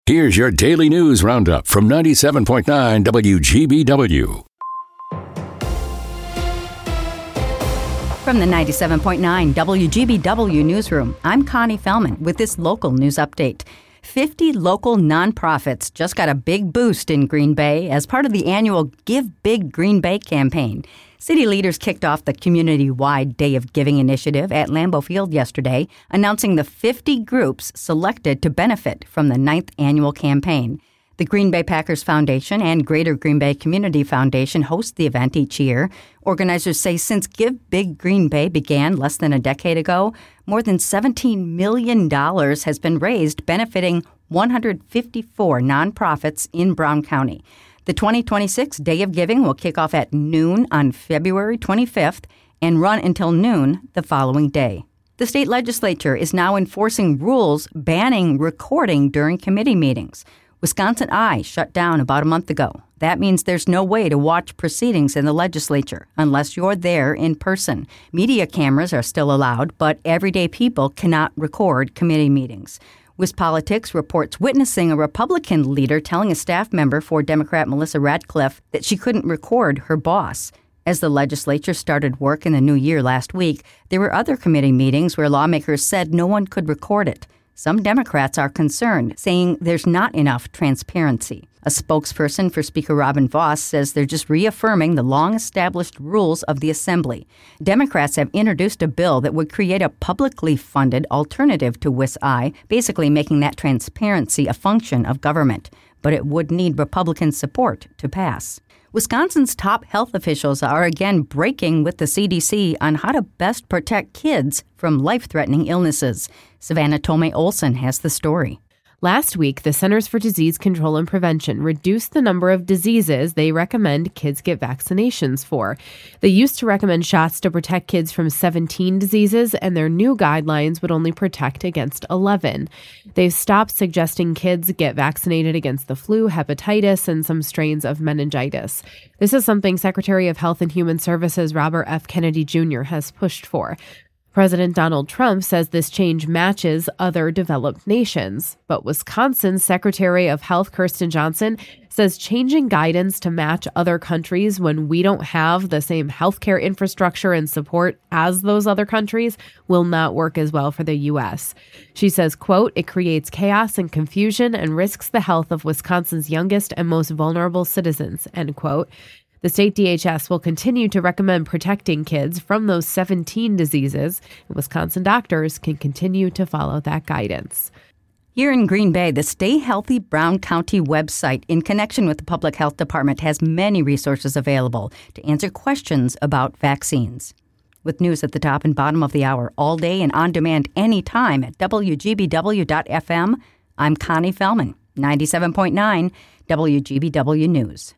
Here's your daily news roundup from 97.9 WGBW. From the 97.9 WGBW newsroom, I'm Connie Fellman with this local news update. 50 local nonprofits just got a big boost in Green Bay as part of the annual Give Big Green Bay campaign. City leaders kicked off the community-wide Day of Giving initiative at Lambeau Field yesterday, announcing the 50 groups selected to benefit from the 9th annual campaign. The Green Bay Packers Foundation and Greater Green Bay Community Foundation host the event each year. Organizers say since Give Big Green Bay began less than a decade ago, more than $17 million has been raised benefiting 154 nonprofits in Brown County. The 2026 Day of Giving will kick off at noon on February 25th and run until noon the following day. The state legislature is now enforcing rules banning recording during committee meetings. Wisconsin Eye shut down about a month ago. That means there's no way to watch proceedings in the legislature unless you're there in person. Media cameras are still allowed, but everyday people cannot record committee meetings. WisPolitics reports witnessing a Republican leader telling a staff member for Democrat Melissa Radcliffe that she couldn't record her boss. As the legislature started work in the new year last week, there were other committee meetings where lawmakers said no one could record it. Some Democrats are concerned, saying there's not enough transparency. A spokesperson for Speaker Robin Vos says they're just reaffirming the long-established rules of the Assembly. Democrats have introduced a bill that would create a publicly funded alternative to WisI, basically making that transparency a function of government. But it would need Republican support to pass. Wisconsin's top health officials are again breaking with the CDC on how to best protect kids from life-threatening illnesses. Savannah Tomei-Olson has the story. Last week, the Centers for Disease Control and Prevention reduced the number of diseases they recommend kids get vaccinations for. They used to recommend shots to protect kids from 17 diseases, and their new guidelines would only protect against 11. They've stopped suggesting kids get vaccinated against the flu, hepatitis, and some strains of meningitis. This is something Secretary of Health and Human Services Robert F. Kennedy Jr. has pushed for. President Donald Trump says this change matches other developed nations. But Wisconsin's Secretary of Health, Kirsten Johnson, says changing guidance to match other countries when we don't have the same healthcare infrastructure and support as those other countries will not work as well for the U.S. She says, quote, "It creates chaos and confusion and risks the health of Wisconsin's youngest and most vulnerable citizens," end quote. The state DHS will continue to recommend protecting kids from those 17 diseases, and Wisconsin doctors can continue to follow that guidance. Here in Green Bay, the Stay Healthy Brown County website, in connection with the Public Health Department, has many resources available to answer questions about vaccines. With news at the top and bottom of the hour all day and on demand anytime at WGBW.FM, I'm Connie Fellman, 97.9 WGBW News.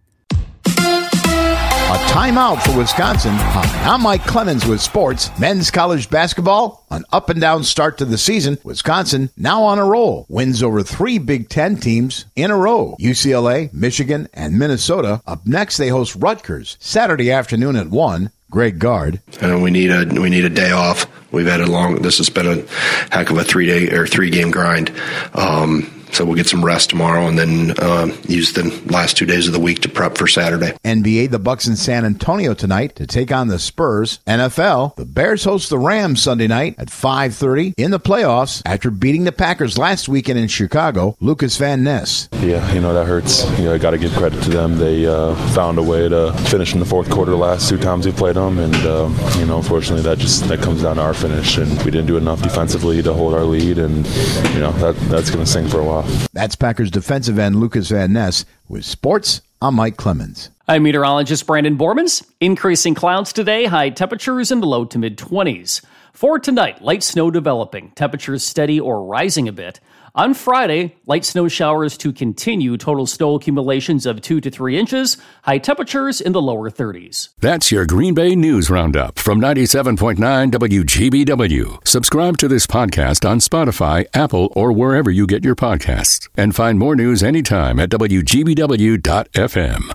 A timeout for Wisconsin. I'm Mike Clemens with sports. Men's college basketball, an up-and-down start to the season. Wisconsin now on a roll. Wins over 3 Big Ten teams in a row. UCLA, Michigan, and Minnesota. Up next, they host Rutgers Saturday afternoon at 1. Greg Gard. And we need a day off. We've had this has been a heck of a 3-game grind. So we'll get some rest tomorrow and then use the last 2 days of the week to prep for Saturday. NBA, the Bucks in San Antonio tonight to take on the Spurs. NFL, the Bears host the Rams Sunday night at 5:30 in the playoffs after beating the Packers last weekend in Chicago. Lucas Van Ness. Yeah, that hurts. I got to give credit to them. They found a way to finish in the fourth quarter the last 2 times we played them, and unfortunately that comes down to our finish, and we didn't do enough defensively to hold our lead, and that's going to sink for a while. That's Packers defensive end Lucas Van Ness. With sports, I'm Mike Clemens. I'm meteorologist Brandon Bormans. Increasing clouds today, high temperatures in the low to mid-20s. For tonight, light snow developing, temperatures steady or rising a bit. On Friday, light snow showers to continue, total snow accumulations of 2 to 3 inches, high temperatures in the lower 30s. That's your Green Bay News Roundup from 97.9 WGBW. Subscribe to this podcast on Spotify, Apple, or wherever you get your podcasts. And find more news anytime at WGBW.FM.